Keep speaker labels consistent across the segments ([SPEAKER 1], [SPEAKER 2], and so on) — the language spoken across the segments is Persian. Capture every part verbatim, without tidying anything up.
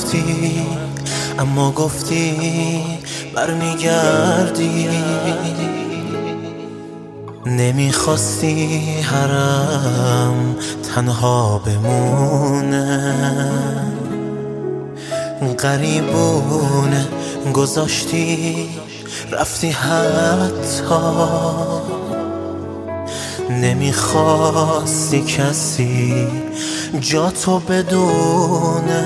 [SPEAKER 1] رفتی اما گفتی برمیگردی. نمیخواستی حرم تنها بمونه، غریبونه گذاشتی رفتی حتی. نمیخواستی کسی جا تو بدونه،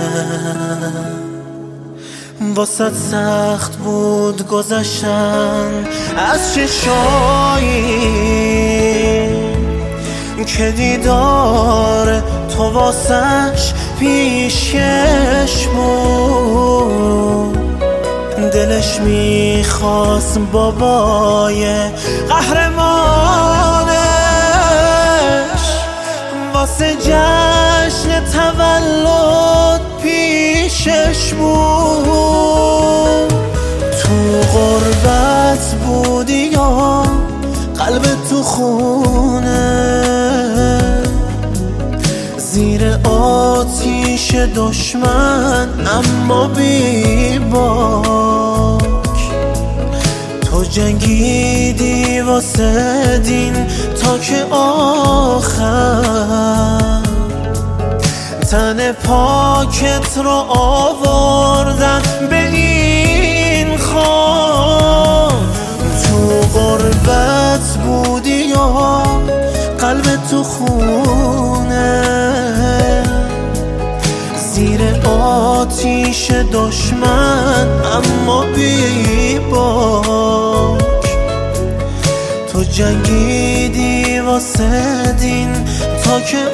[SPEAKER 1] واسه سخت بود گذشتن از چشایی که دیدار تو واسش پیشش بود. دلش میخواست بابای قهرمانش واسه جشن تولد پیشش بود. تو غربت بودی یا قلب تو خونه، زیر آتیش دشمن اما بی باک. تو جنگیدی واسه دین تا که آخر، تن پاکت رو آوردن به این خاک. تو غربت بودی یا قلب تو خونه، زیر آتیش دشمن اما بی باک. تو جنگیدی واسه دین تا که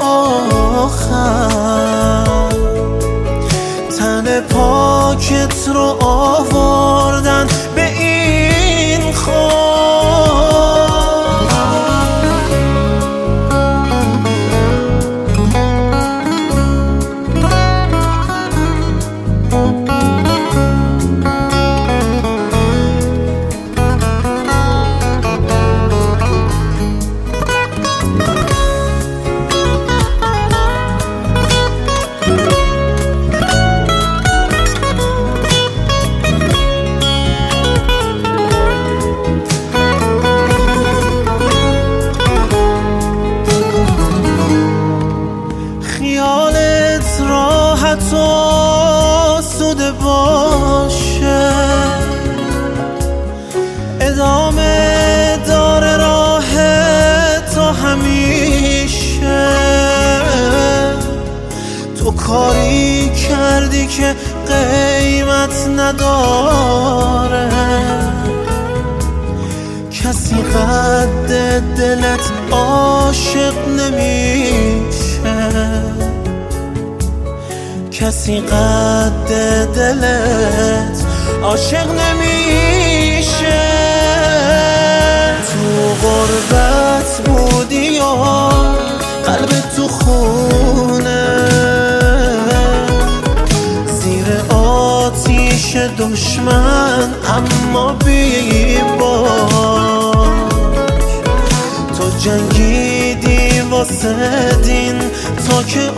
[SPEAKER 1] آخر، تن پاکت رو آوردن به این خاک. راحت و آسوده باشه، ادامه داره راه تو همیشه. تو کاری کردی که قیمت نداره، کسی قد دلت عاشق نمیشه، کسی قد دلت عاشق نمیشه. تو غربت بودی یا قلب تو خونه، زیر آتیش دشمن اما بی باک. تو جنگیدی واسه دین تا که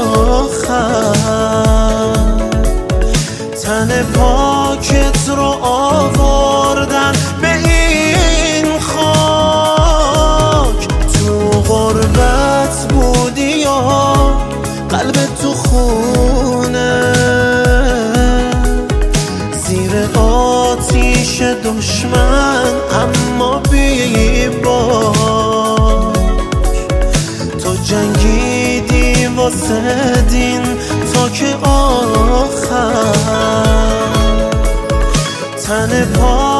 [SPEAKER 1] آخر، تن پاکت رو آوردن به این خاک. تو غربت بودی یا قلب تو خونه، زیر آتیش دشمن اما بی باک. تو جنگیدی واسه دین تا که آخر، تن پا